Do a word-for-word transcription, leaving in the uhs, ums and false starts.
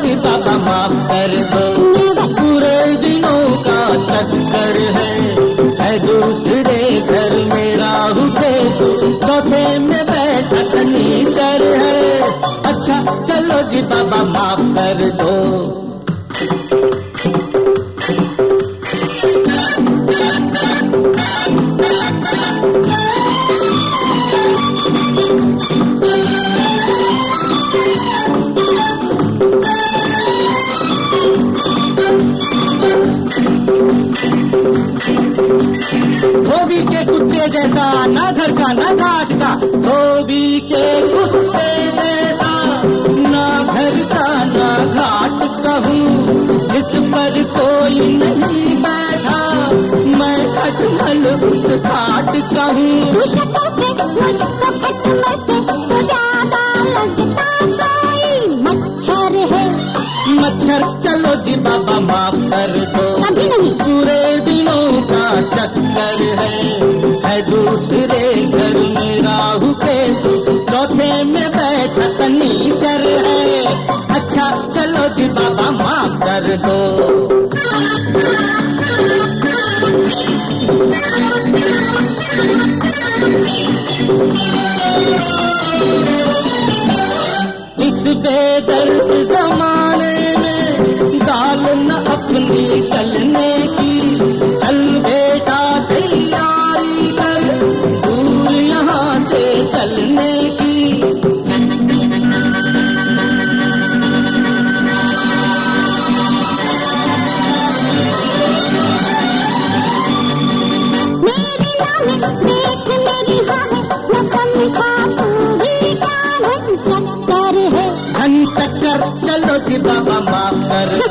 जी बाबा माफ कर दो। पूरे दिनों का चक्कर है, है दूसरे घर में राहु केतु, चौथे में बैठा शनिचर है। अच्छा चलो जी बाबा माफ कर दो। धोबी के कुत्ते जैसा, ना घर का ना घाट का, धोबी के कुत्ते जैसा, ना घर का ना घाट का हूँ। इस पर कोई नहीं बैठा, मैं खटमल उस घाट का हूँ। मुझको खटमल से तो ज्यादा लगता कोई मच्छर है। मच्छर चलो जी बाबा माफ कर दो। कभी नहीं। पूरे दिनों का चक्कर है, है दूसरे घर में राहु केतु, चौथे में बैठा शनिचर है। अच्छा चलो जी बाबा माफ कर दो। इस बेदर्द जमाने में दाल न अपनी गलने की, चल बेटा तैयारी कर दूर यहाँ से चलने की। मेरी नाम देख मेरी हाँ है, न समझा तू भी क्या है, चक्कर है। धन चक्कर चलो जी बाबा माफ कर